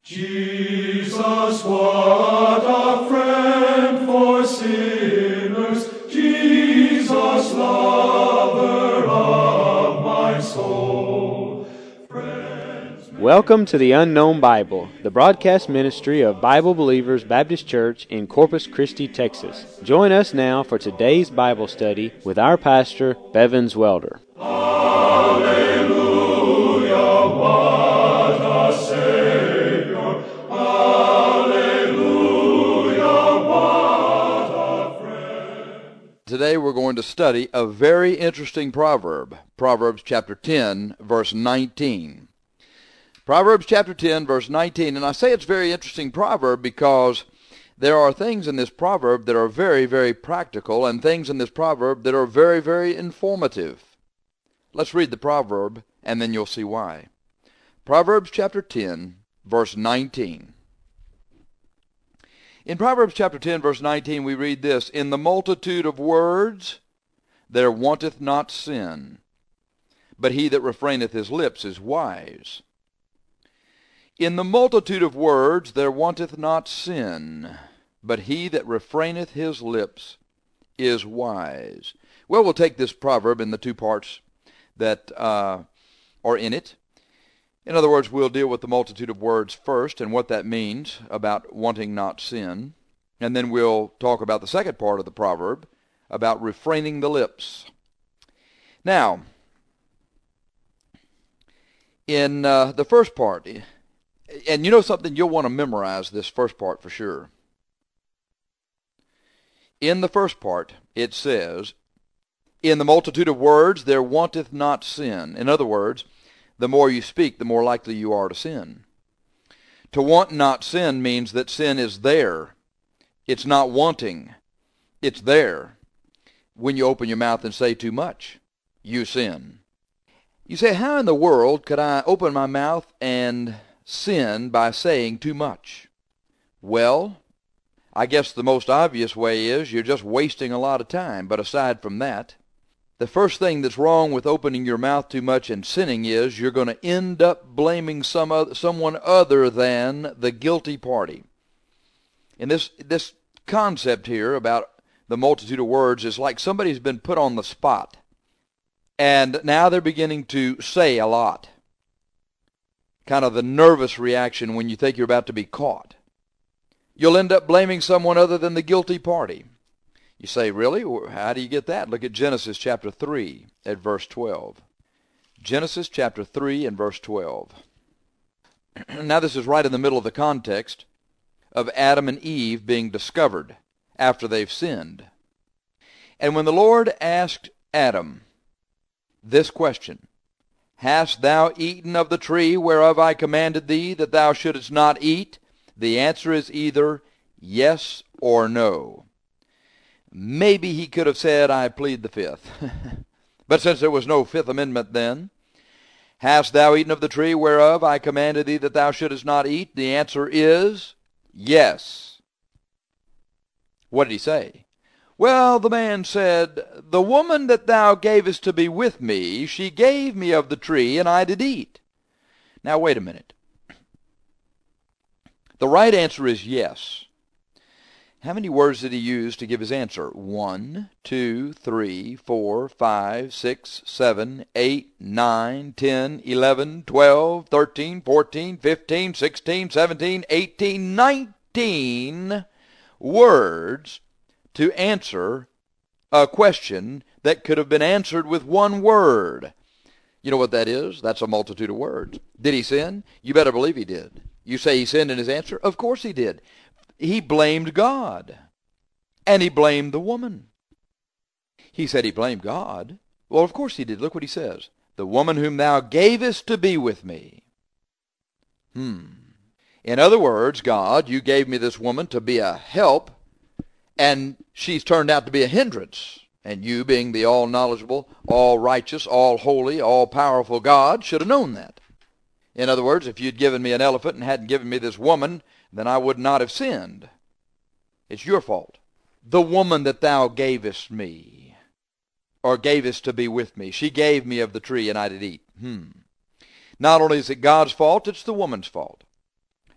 Jesus, what a friend for sinners, Jesus, lover of my soul. Welcome to the Unknown Bible, the broadcast ministry of Bible Believers Baptist Church in Corpus Christi, Texas. Join us now for today's Bible study with our pastor, Bevins Welder. Hallelujah, what a Savior. Hallelujah, what a friend. Today we're going to study a very interesting proverb, Proverbs chapter 10, verse 19. Proverbs chapter 10, verse 19, and I say it's a very interesting proverb because there are things in this proverb that are very, very practical and things in this proverb that are very, very informative. Let's read the proverb and then you'll see why. Proverbs chapter 10, verse 19. In Proverbs chapter 10, verse 19, we read this: In the multitude of words there wanteth not sin, but he that refraineth his lips is wise. In the multitude of words there wanteth not sin, but he that refraineth his lips is wise. Well, we'll take this proverb in the two parts that are in it. In other words, we'll deal with the multitude of words first and what that means about wanting not sin. And then we'll talk about the second part of the proverb, about refraining the lips. Now, in the first part, and you know something, you'll want to memorize this first part for sure. In the first part, it says, In the multitude of words there wanteth not sin. In other words, the more you speak, the more likely you are to sin. To want not sin means that sin is there. It's not wanting. It's there. When you open your mouth and say too much, you sin. You say, how in the world could I open my mouth and sin by saying too much? Well, I guess the most obvious way is you're just wasting a lot of time. But aside from that, the first thing that's wrong with opening your mouth too much and sinning is you're going to end up blaming someone other than the guilty party. And this concept here about the multitude of words is like somebody's been put on the spot, and now they're beginning to say a lot. Kind of the nervous reaction when you think you're about to be caught. You'll end up blaming someone other than the guilty party. You say, really? How do you get that? Look at Genesis chapter 3 at verse 12. Genesis chapter 3 and verse 12. Now this is right in the middle of the context of Adam and Eve being discovered after they've sinned. And when the Lord asked Adam this question, Hast thou eaten of the tree whereof I commanded thee that thou shouldest not eat? The answer is either yes or no. Maybe he could have said, I plead the fifth. But since there was no Fifth Amendment then, hast thou eaten of the tree whereof I commanded thee that thou shouldest not eat? The answer is yes. What did he say? Well, the man said, The woman that thou gavest to be with me, she gave me of the tree, and I did eat. Now wait a minute. The right answer is yes. How many words did he use to give his answer? 1, 2, 3, 4, 5, 6, 7, 8, 9, 10, 11, 12, 13, 14, 15, 16, 17, 18, 19 words to answer a question that could have been answered with one word. You know what that is? That's a multitude of words. Did he sin? You better believe he did. You say he sinned in his answer? Of course he did. He blamed God, and he blamed the woman. He said he blamed God. Well, of course he did. Look what he says. The woman whom thou gavest to be with me. In other words, God, you gave me this woman to be a help, and she's turned out to be a hindrance. And you, being the all-knowledgeable, all-righteous, all-holy, all-powerful God, should have known that. In other words, if you'd given me an elephant and hadn't given me this woman, then I would not have sinned. It's your fault. The woman that thou gavest me, or gavest to be with me, she gave me of the tree, and I did eat. Not only is it God's fault, it's the woman's fault.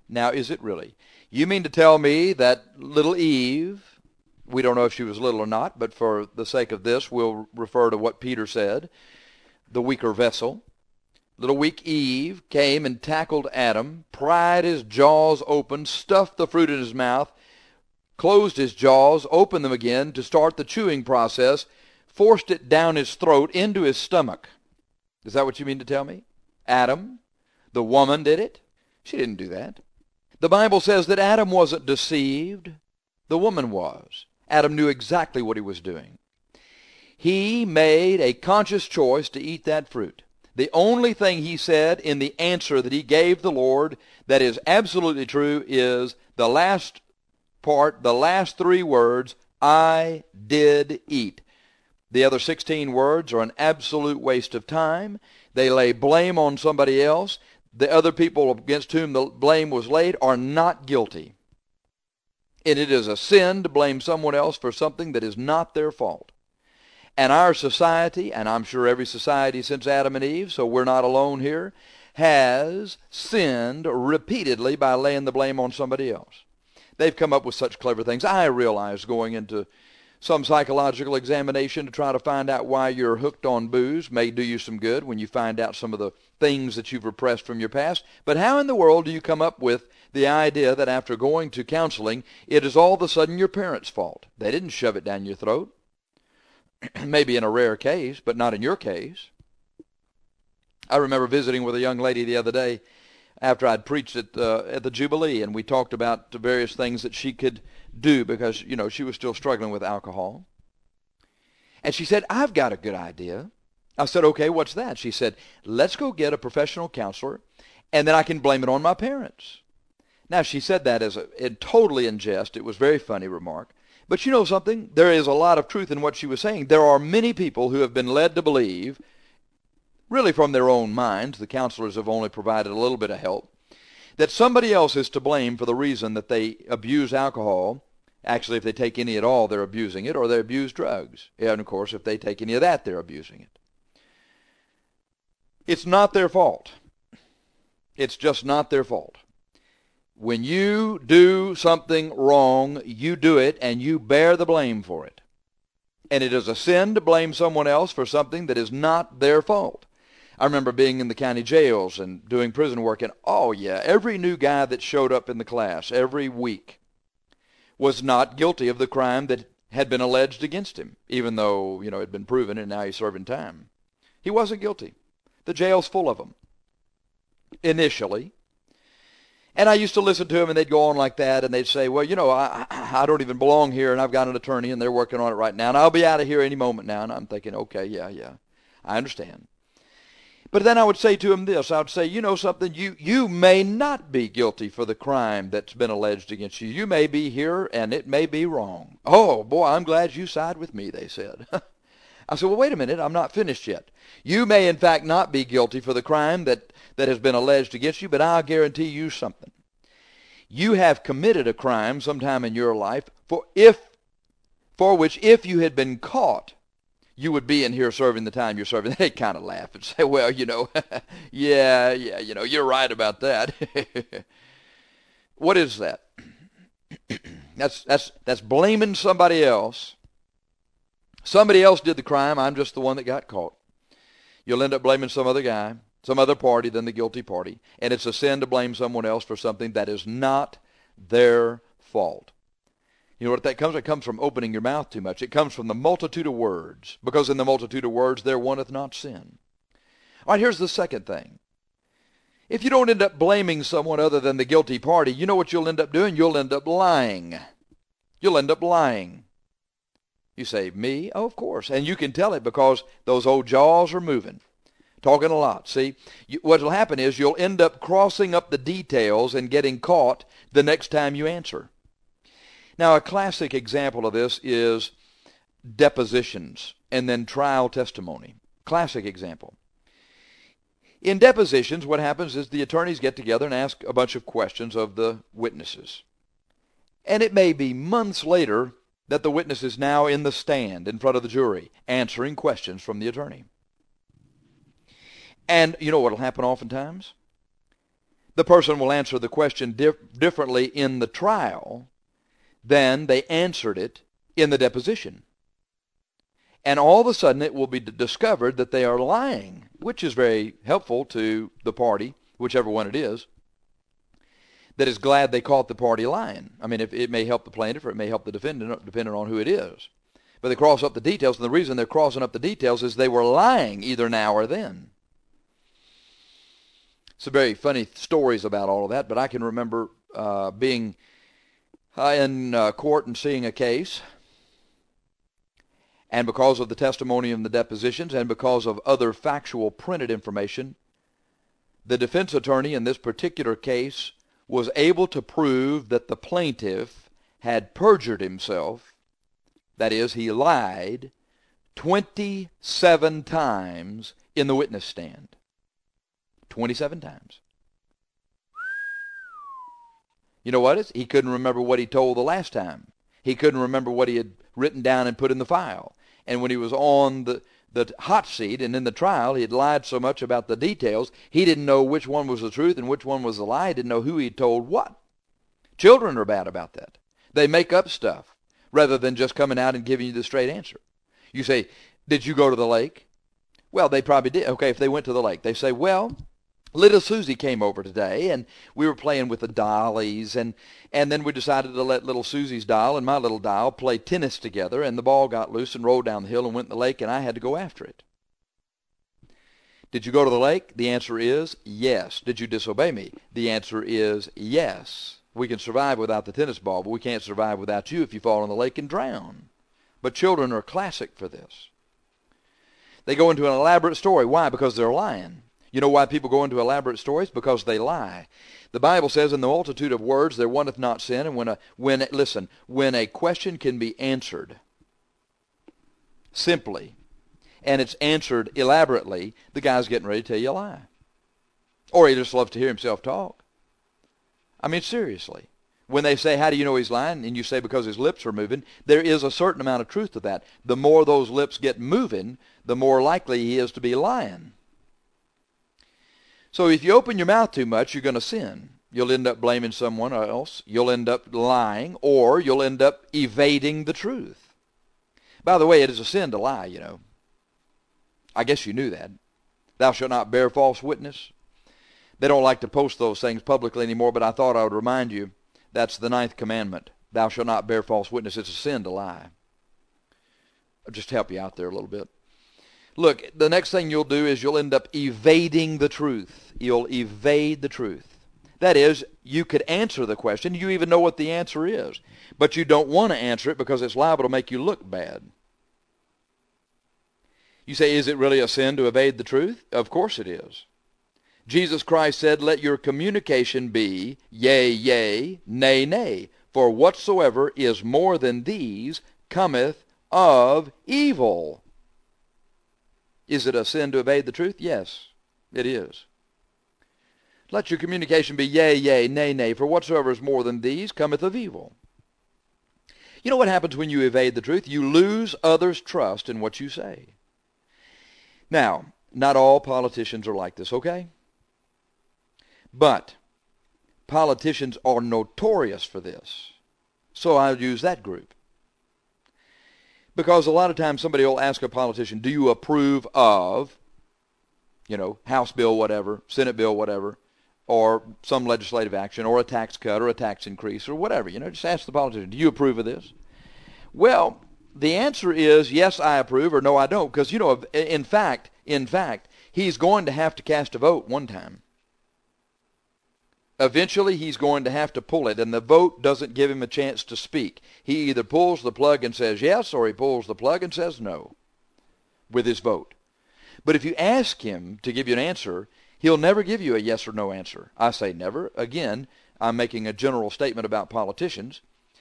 Now, is it really? You mean to tell me that little Eve, we don't know if she was little or not, but for the sake of this, we'll refer to what Peter said, the weaker vessel. Little weak Eve came and tackled Adam, pried his jaws open, stuffed the fruit in his mouth, closed his jaws, opened them again to start the chewing process, forced it down his throat into his stomach. Is that what you mean to tell me? Adam, the woman, did it? She didn't do that. The Bible says that Adam wasn't deceived. The woman was. Adam knew exactly what he was doing. He made a conscious choice to eat that fruit. The only thing he said in the answer that he gave the Lord that is absolutely true is the last part, the last 3 words, I did eat. The other 16 words are an absolute waste of time. They lay blame on somebody else. The other people against whom the blame was laid are not guilty. And it is a sin to blame someone else for something that is not their fault. And our society, and I'm sure every society since Adam and Eve, so we're not alone here, has sinned repeatedly by laying the blame on somebody else. They've come up with such clever things. I realize going into some psychological examination to try to find out why you're hooked on booze may do you some good when you find out some of the things that you've repressed from your past. But how in the world do you come up with the idea that after going to counseling, it is all of a sudden your parents' fault? They didn't shove it down your throat. Maybe in a rare case, but not in your case. I remember visiting with a young lady the other day after I'd preached at the Jubilee, and we talked about the various things that she could do because, she was still struggling with alcohol. And she said, I've got a good idea. I said, okay, what's that? She said, let's go get a professional counselor, and then I can blame it on my parents. Now, she said that totally in jest. It was a very funny remark. But you know something? There is a lot of truth in what she was saying. There are many people who have been led to believe, really from their own minds, the counselors have only provided a little bit of help, that somebody else is to blame for the reason that they abuse alcohol. Actually, if they take any at all, they're abusing it, or they abuse drugs. And, of course, if they take any of that, they're abusing it. It's not their fault. It's just not their fault. When you do something wrong, you do it, and you bear the blame for it. And it is a sin to blame someone else for something that is not their fault. I remember being in the county jails and doing prison work, and every new guy that showed up in the class every week was not guilty of the crime that had been alleged against him, even though, it had been proven and now he's serving time. He wasn't guilty. The jail's full of them. Initially. And I used to listen to them, and they'd go on like that, and they'd say, well, I don't even belong here, and I've got an attorney, and they're working on it right now, and I'll be out of here any moment now. And I'm thinking, okay, yeah, I understand. But then I would say to him this. I would say, you know something, you may not be guilty for the crime that's been alleged against you. You may be here, and it may be wrong. Oh, boy, I'm glad you side with me, they said. I said, well, wait a minute, I'm not finished yet. You may, in fact, not be guilty for the crime that has been alleged against you, but I'll guarantee you something. You have committed a crime sometime in your life for which if you had been caught, you would be in here serving the time you're serving. They kind of laugh and say, well, yeah, you're right about that. What is that? That's blaming somebody else. Somebody else did the crime. I'm just the one that got caught. You'll end up blaming some other guy, some other party than the guilty party. And it's a sin to blame someone else for something that is not their fault. You know what that comes? It comes from opening your mouth too much. It comes from the multitude of words. Because in the multitude of words there wanteth not sin. All right, here's the second thing. If you don't end up blaming someone other than the guilty party, you know what you'll end up doing? You'll end up lying. You'll end up lying. You say, me? Oh, of course. And you can tell it because those old jaws are moving. Talking a lot. See, what will happen is you'll end up crossing up the details and getting caught the next time you answer. Now, a classic example of this is depositions and then trial testimony. Classic example. In depositions, what happens is the attorneys get together and ask a bunch of questions of the witnesses. And it may be months later that the witness is now in the stand in front of the jury answering questions from the attorney. And you know what will happen oftentimes? the person will answer the question differently in the trial than they answered it in the deposition. And all of a sudden it will be discovered that they are lying, which is very helpful to the party, whichever one it is, that is glad they caught the party lying. I mean, if it may help the plaintiff or it may help the defendant, depending on who it is. But they cross up the details, and the reason they're crossing up the details is they were lying either now or then. Some very funny stories about all of that, but I can remember being in court and seeing a case, and because of the testimony in the depositions and because of other factual printed information, the defense attorney in this particular case was able to prove that the plaintiff had perjured himself. That is, he lied 27 times in the witness stand. 27 times. You know what? He couldn't remember what he told the last time. He couldn't remember what he had written down and put in the file. And when he was on the hot seat and in the trial, he had lied so much about the details, he didn't know which one was the truth and which one was the lie. He didn't know who he told what. Children are bad about that. They make up stuff rather than just coming out and giving you the straight answer. You say, did you go to the lake? Well, they probably did. Okay, if they went to the lake. They say, well, little Susie came over today, and we were playing with the dollies, and then we decided to let little Susie's doll and my little doll play tennis together, and the ball got loose and rolled down the hill and went in the lake, and I had to go after it. Did you go to the lake? The answer is yes. Did you disobey me? The answer is yes. We can survive without the tennis ball, but we can't survive without you if you fall in the lake and drown. But children are classic for this. They go into an elaborate story. Why? Because they're lying. You know why people go into elaborate stories? Because they lie. The Bible says, in the multitude of words there wanteth not sin. And when a question can be answered simply, and it's answered elaborately, the guy's getting ready to tell you a lie. Or he just loves to hear himself talk. I mean, seriously. When they say, how do you know he's lying? And you say, because his lips are moving, there is a certain amount of truth to that. The more those lips get moving, the more likely he is to be lying. So if you open your mouth too much, you're going to sin. You'll end up blaming someone else. You'll end up lying, or you'll end up evading the truth. By the way, it is a sin to lie, you know. I guess you knew that. Thou shalt not bear false witness. They don't like to post those things publicly anymore, but I thought I would remind you, that's the 9th commandment. Thou shalt not bear false witness. It's a sin to lie. I'll just help you out there a little bit. Look, the next thing you'll do is you'll end up evading the truth. You'll evade the truth. That is, you could answer the question. You even know what the answer is. But you don't want to answer it because it's liable to make you look bad. You say, is it really a sin to evade the truth? Of course it is. Jesus Christ said, let your communication be yea, yea, nay, nay. For whatsoever is more than these cometh of evil. Is it a sin to evade the truth? Yes, it is. Let your communication be yea, yea, nay, nay. For whatsoever is more than these cometh of evil. You know what happens when you evade the truth? You lose others' trust in what you say. Now, not all politicians are like this, okay? But politicians are notorious for this. So I'll use that group. Because a lot of times somebody will ask a politician, do you approve of, House bill whatever, Senate bill whatever, or some legislative action, or a tax cut, or a tax increase, or whatever. Just ask the politician, do you approve of this? Well, the answer is yes, I approve, or no, I don't. Because, in fact, he's going to have to cast a vote one time. Eventually, he's going to have to pull it, and the vote doesn't give him a chance to speak. He either pulls the plug and says yes, or he pulls the plug and says no with his vote. But if you ask him to give you an answer, he'll never give you a yes or no answer. I say never. Again, I'm making a general statement about politicians.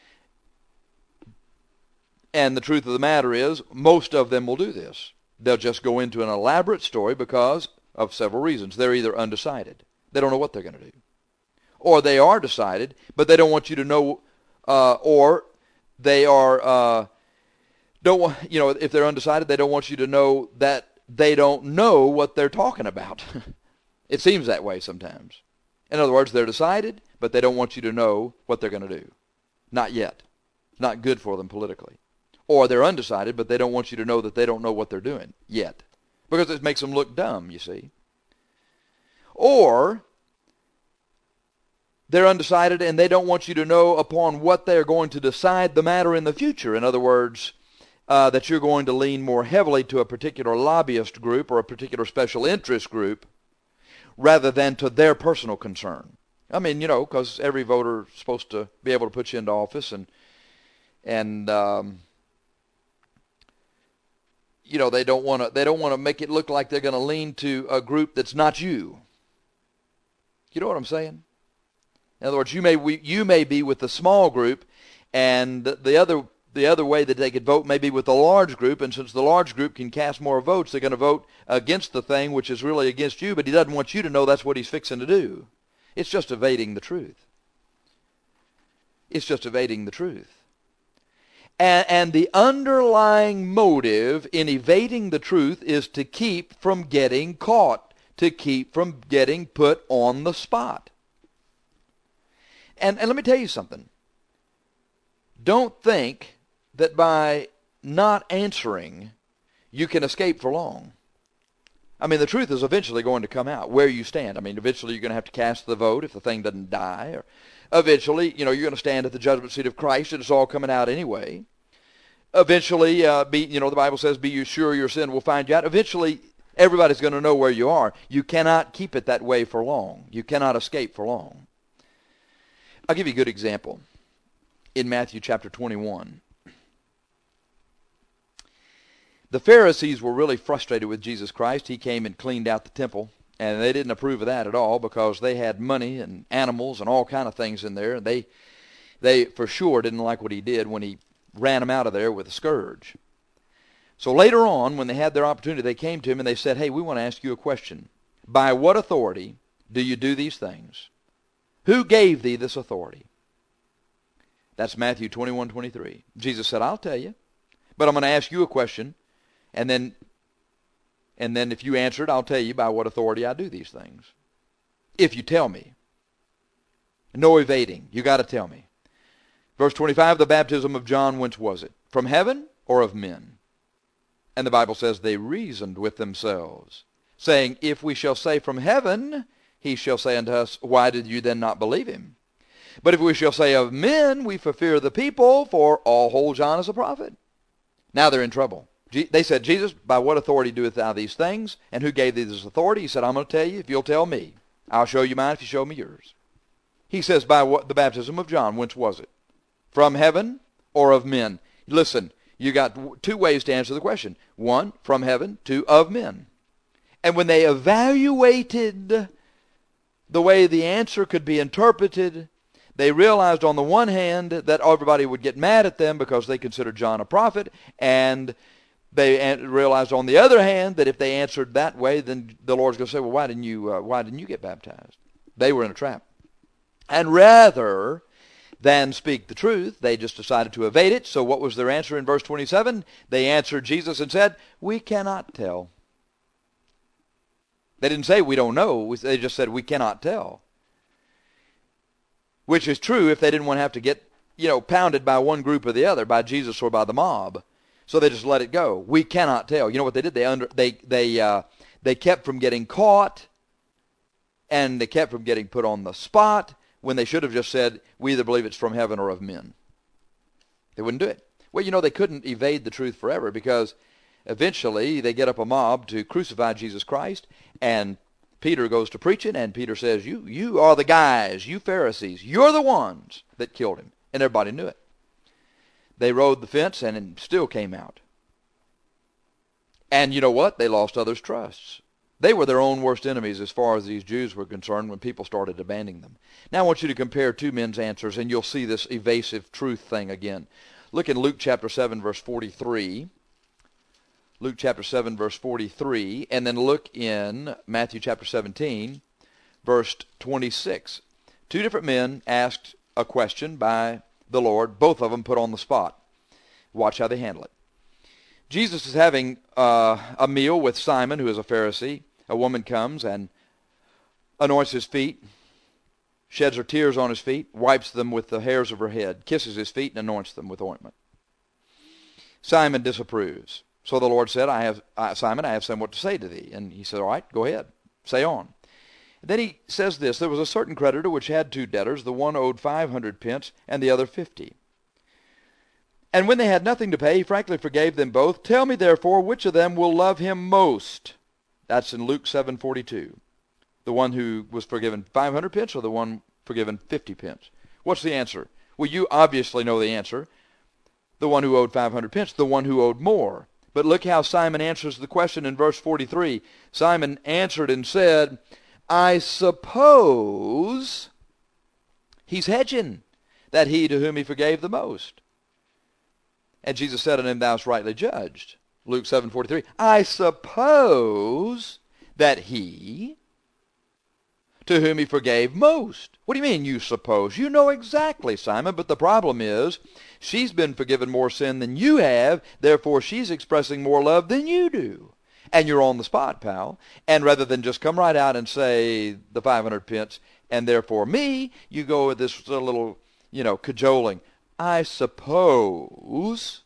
And the truth of the matter is, most of them will do this. They'll just go into an elaborate story because of several reasons. They're either undecided. They don't know what they're going to do. Or they are decided, but they don't want you to know, or they are, if they're undecided, they don't want you to know that they don't know what they're talking about. It seems that way sometimes. In other words, they're decided, but they don't want you to know what they're going to do. Not yet. It's not good for them politically. Or they're undecided, but they don't want you to know that they don't know what they're doing yet. Because it makes them look dumb, you see. Or they're undecided and they don't want you to know upon what they're going to decide the matter in the future. In other words, that you're going to lean more heavily to a particular lobbyist group or a particular special interest group rather than to their personal concern. I mean, you know, because every voter is supposed to be able to put you into office, and you know, they don't want to make it look like they're going to lean to a group that's not you. You know what I'm saying? In other words, you may be with the small group, and the other way that they could vote may be with the large group, and since the large group can cast more votes, they're going to vote against the thing which is really against you, but he doesn't want you to know that's what he's fixing to do. It's just evading the truth. It's just evading the truth. And the underlying motive in evading the truth is to keep from getting caught, to keep from getting put on the spot. And let me tell you something. Don't think that by not answering, you can escape for long. I mean, the truth is eventually going to come out, where you stand. I mean, eventually you're going to have to cast the vote if the thing doesn't die. Or eventually, you know, you're going to stand at the judgment seat of Christ, and it's all coming out anyway. Eventually, the Bible says, be you sure your sin will find you out. Eventually, everybody's going to know where you are. You cannot keep it that way for long. You cannot escape for long. I'll give you a good example. In Matthew chapter 21. The Pharisees were really frustrated with Jesus Christ. He came and cleaned out the temple, and they didn't approve of that at all because they had money and animals and all kind of things in there. They for sure didn't like what he did when he ran them out of there with a scourge. So later on, when they had their opportunity, they came to him and they said, hey, we want to ask you a question. By what authority do you do these things? Who gave thee this authority? That's Matthew 21:23. Jesus said, I'll tell you, but I'm going to ask you a question, and then if you answer it, I'll tell you by what authority I do these things. If you tell me. No evading. You got to tell me. Verse 25, the baptism of John, whence was it? From heaven or of men? And the Bible says they reasoned with themselves, saying, if we shall say from heaven, he shall say unto us, why did you then not believe him? But if we shall say of men, we for fear of the people, for all hold John as a prophet. Now they're in trouble. They said, Jesus, by what authority doest thou these things? And who gave thee this authority? He said, I'm going to tell you if you'll tell me. I'll show you mine if you show me yours. He says, by what? The baptism of John, whence was it? From heaven or of men? Listen, you got two ways to answer the question. One, from heaven. Two, of men. And when they evaluated the way the answer could be interpreted, they realized on the one hand that everybody would get mad at them because they considered John a prophet, and they realized on the other hand that if they answered that way, then the Lord's going to say, well, why didn't you get baptized? They were in a trap. And rather than speak the truth, they just decided to evade it. So what was their answer in verse 27? They answered Jesus and said, we cannot tell. They didn't say we don't know. They just said we cannot tell. Which is true if they didn't want to have to get, pounded by one group or the other, by Jesus or by the mob. So they just let it go. We cannot tell. You know what they did? They kept from getting caught, and they kept from getting put on the spot when they should have just said, we either believe it's from heaven or of men. They wouldn't do it. Well, they couldn't evade the truth forever, because eventually they get up a mob to crucify Jesus Christ, and Peter goes to preaching, and Peter says, you are the guys, you Pharisees, you're the ones that killed him. And everybody knew it. They rode the fence, and it still came out. And you know what? They lost others' trusts. They were their own worst enemies as far as these Jews were concerned when people started abandoning them. Now I want you to compare two men's answers, and you'll see this evasive truth thing again. Look in Luke chapter 7, verse 43. Luke chapter 7, verse 43, and then look in Matthew chapter 17, verse 26. Two different men asked a question by the Lord, both of them put on the spot. Watch how they handle it. Jesus is having a meal with Simon, who is a Pharisee. A woman comes and anoints his feet, sheds her tears on his feet, wipes them with the hairs of her head, kisses his feet, and anoints them with ointment. Simon disapproves. So the Lord said, Simon, I have somewhat to say to thee. And he said, all right, go ahead, say on. And then he says this, there was a certain creditor which had 2 debtors, the one owed 500 pence, and the other 50. And when they had nothing to pay, he frankly forgave them both. Tell me, therefore, which of them will love him most? That's in Luke 7:42. The one who was forgiven 500 pence or the one forgiven 50 pence? What's the answer? Well, you obviously know the answer. The one who owed 500 pence, the one who owed more. But look how Simon answers the question in verse 43. Simon answered and said, I suppose, he's hedging, that he to whom he forgave the most. And Jesus said unto him, thou hast rightly judged. Luke 7:43. I suppose that he to whom he forgave most. What do you mean, you suppose? You know exactly, Simon, but the problem is she's been forgiven more sin than you have, therefore she's expressing more love than you do. And you're on the spot, pal. And rather than just come right out and say the 500 pence, and therefore me, you go with this little, cajoling. I suppose.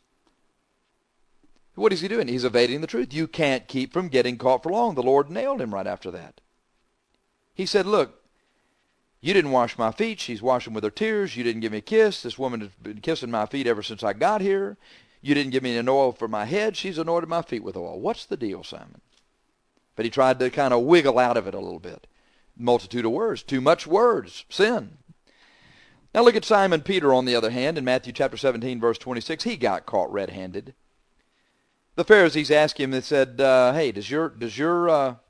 What is he doing? He's evading the truth. You can't keep from getting caught for long. The Lord nailed him right after that. He said, look, you didn't wash my feet. She's washing with her tears. You didn't give me a kiss. This woman has been kissing my feet ever since I got here. You didn't give me an oil for my head. She's anointed my feet with oil. What's the deal, Simon? But he tried to kind of wiggle out of it a little bit. Multitude of words. Too much words. Sin. Now look at Simon Peter, on the other hand, in Matthew chapter 17, verse 26. He got caught red-handed. The Pharisees asked him, they said, hey, does your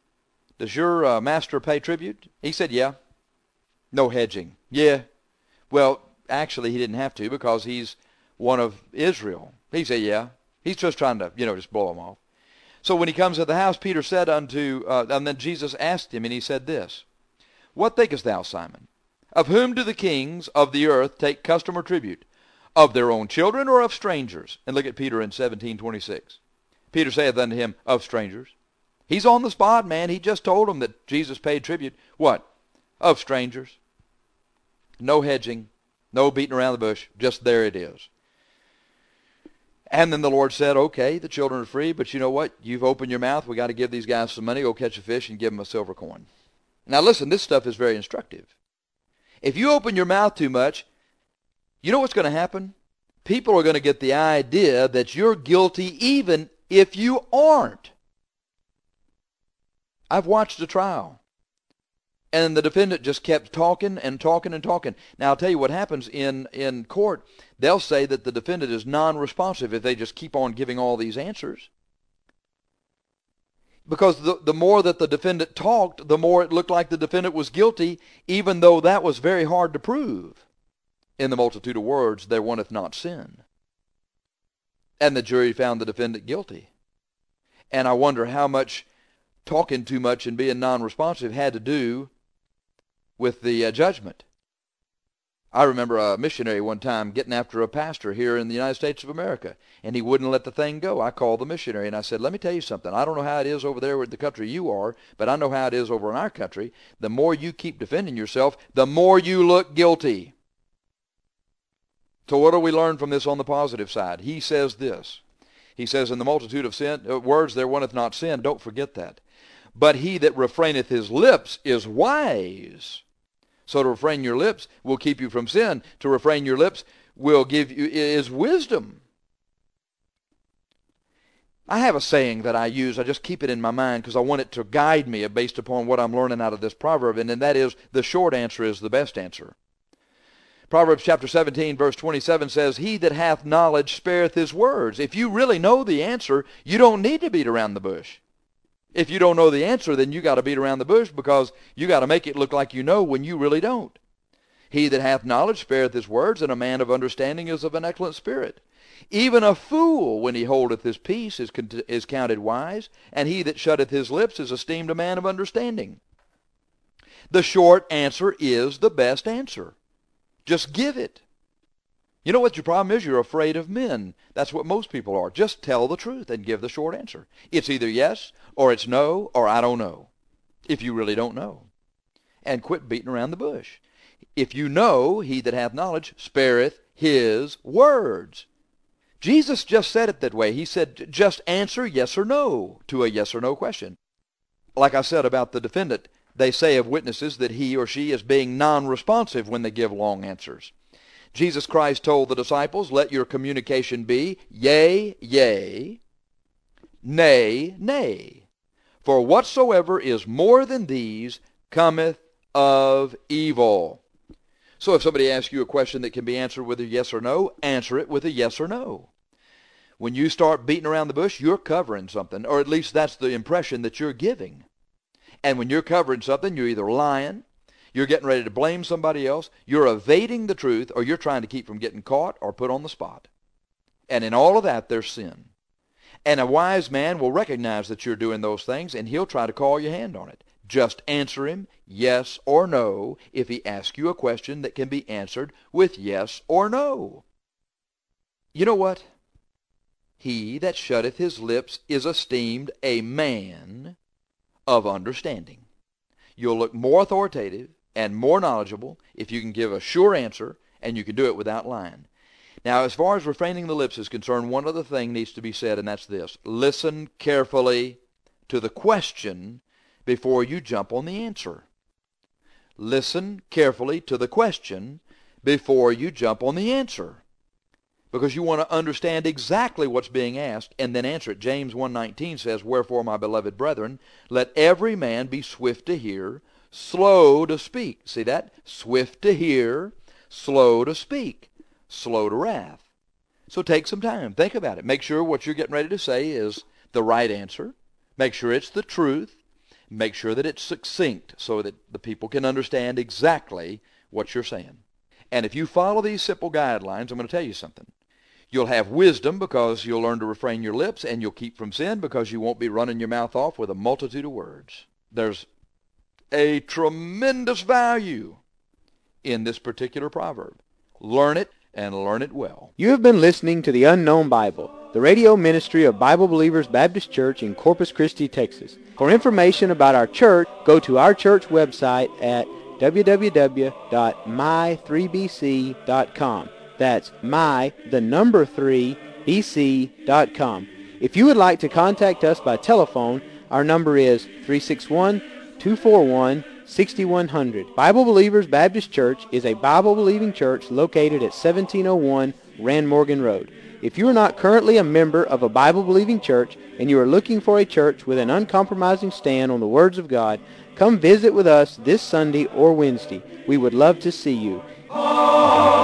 master pay tribute? He said, yeah. No hedging. Yeah. Well, actually, he didn't have to because he's one of Israel. He said, yeah. He's just trying to, just blow him off. So when he comes to the house, Peter said and then Jesus asked him, and he said this, what thinkest thou, Simon? Of whom do the kings of the earth take custom or tribute? Of their own children or of strangers? And look at Peter in 17:26. Peter saith unto him, of strangers. He's on the spot, man. He just told him that Jesus paid tribute. What? Of strangers. No hedging. No beating around the bush. Just there it is. And then the Lord said, okay, the children are free, but you know what? You've opened your mouth. We got to give these guys some money. Go catch a fish and give them a silver coin. Now listen, this stuff is very instructive. If you open your mouth too much, you know what's going to happen? People are going to get the idea that you're guilty even if you aren't. I've watched a trial, and the defendant just kept talking and talking and talking. Now, I'll tell you what happens in court. They'll say that the defendant is non-responsive if they just keep on giving all these answers. Because the more that the defendant talked, the more it looked like the defendant was guilty, even though that was very hard to prove. In the multitude of words, there wanteth not sin. And the jury found the defendant guilty. And I wonder how much talking too much and being non-responsive had to do with the judgment. I remember a missionary one time getting after a pastor here in the United States of America, and he wouldn't let the thing go. I called the missionary, and I said, let me tell you something. I don't know how it is over there in the country you are, but I know how it is over in our country. The more you keep defending yourself, the more you look guilty. So what do we learn from this on the positive side? He says this. He says, in the multitude of words there wanteth not sin. Don't forget that. But he that refraineth his lips is wise. So to refrain your lips will keep you from sin. To refrain your lips will give you is wisdom. I have a saying that I use. I just keep it in my mind because I want it to guide me based upon what I'm learning out of this proverb. And that is, the short answer is the best answer. Proverbs chapter 17, verse 27 says, he that hath knowledge spareth his words. If you really know the answer, you don't need to beat around the bush. If you don't know the answer, then you got to beat around the bush because you got to make it look like you know when you really don't. He that hath knowledge spareth his words, and a man of understanding is of an excellent spirit. Even a fool, when he holdeth his peace, is counted wise, and he that shutteth his lips is esteemed a man of understanding. The short answer is the best answer. Just give it. You know what your problem is? You're afraid of men. That's what most people are. Just tell the truth and give the short answer. It's either yes, or it's no, or I don't know, if you really don't know. and quit beating around the bush. If you know, he that hath knowledge spareth his words. Jesus just said it that way. He said, just answer yes or no to a yes or no question. Like I said about the defendant, they say of witnesses that he or she is being non-responsive when they give long answers. Jesus Christ told the disciples, let your communication be yea, yea, nay, nay. For whatsoever is more than these cometh of evil. So if somebody asks you a question that can be answered with a yes or no, answer it with a yes or no. When you start beating around the bush, you're covering something, or at least that's the impression that you're giving. And when you're covering something, you're either lying, you're getting ready to blame somebody else, you're evading the truth, or you're trying to keep from getting caught or put on the spot. And in all of that, there's sin. And a wise man will recognize that you're doing those things, and he'll try to call your hand on it. Just answer him yes or no if he asks you a question that can be answered with yes or no. You know what? He that shutteth his lips is esteemed a man of understanding. You'll look more authoritative and more knowledgeable if you can give a sure answer, and you can do it without lying. Now, as far as refraining the lips is concerned, one other thing needs to be said, and that's this. Listen carefully to the question before you jump on the answer. Listen carefully to the question before you jump on the answer, because you want to understand exactly what's being asked and then answer it. James 1:19 says, wherefore, my beloved brethren, let every man be swift to hear, slow to speak. See that? Swift to hear, slow to speak, slow to wrath. So take some time. Think about it. Make sure what you're getting ready to say is the right answer. Make sure it's the truth. Make sure that it's succinct so that the people can understand exactly what you're saying. And if you follow these simple guidelines, I'm going to tell you something. You'll have wisdom because you'll learn to refrain your lips, and you'll keep from sin because you won't be running your mouth off with a multitude of words. There's a tremendous value in this particular proverb. Learn it, and learn it well. You have been listening to The Unknown Bible, the radio ministry of Bible Believers Baptist Church in Corpus Christi, Texas. For information about our church, go to our church website at www.my3bc.com. That's my3bc.com. If you would like to contact us by telephone, our number is 361-241-6100. Bible Believers Baptist Church is a Bible-believing church located at 1701 Rand Morgan Road. If you are not currently a member of a Bible-believing church and you are looking for a church with an uncompromising stand on the words of God, come visit with us this Sunday or Wednesday. We would love to see you.